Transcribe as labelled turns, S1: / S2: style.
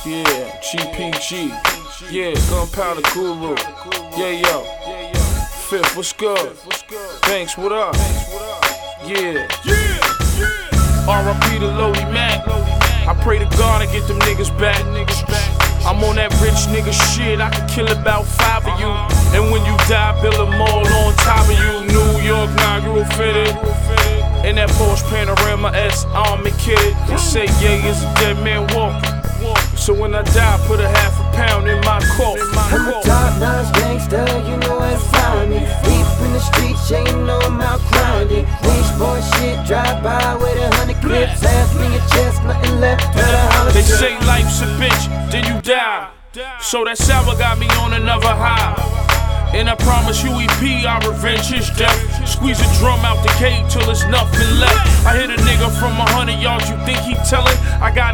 S1: Yeah, GPG. Yeah, Gunpowder Guru. Yeah, yo. Fifth, what's good? Banks, what up? Yeah. R.I.P. to Lodi Mac. I pray to God I get them niggas back. I'm on that rich nigga shit, I could kill about 5 of you. And when you die, build them all on top of you. New York, inaugural fitted. In that Porsche Panorama S Army kid. They say, yeah, it's a dead man walking. So when I die, put a half a pound in my coffin.
S2: I'm a top-notch gangster, you know where to find me. Deep in the streets, yeah, you know I'm out grinding. Beach boy shit, drive by with 100 clips. Ask me your chest, nothing left, better holler.
S1: They say life's a bitch, then you die. So that sour got me on another high. And I promise you, EP, our revenge is death. Squeeze a drum out the cage till there's nothing left. I hit a nigga from 100 yards, you think he tellin'? I got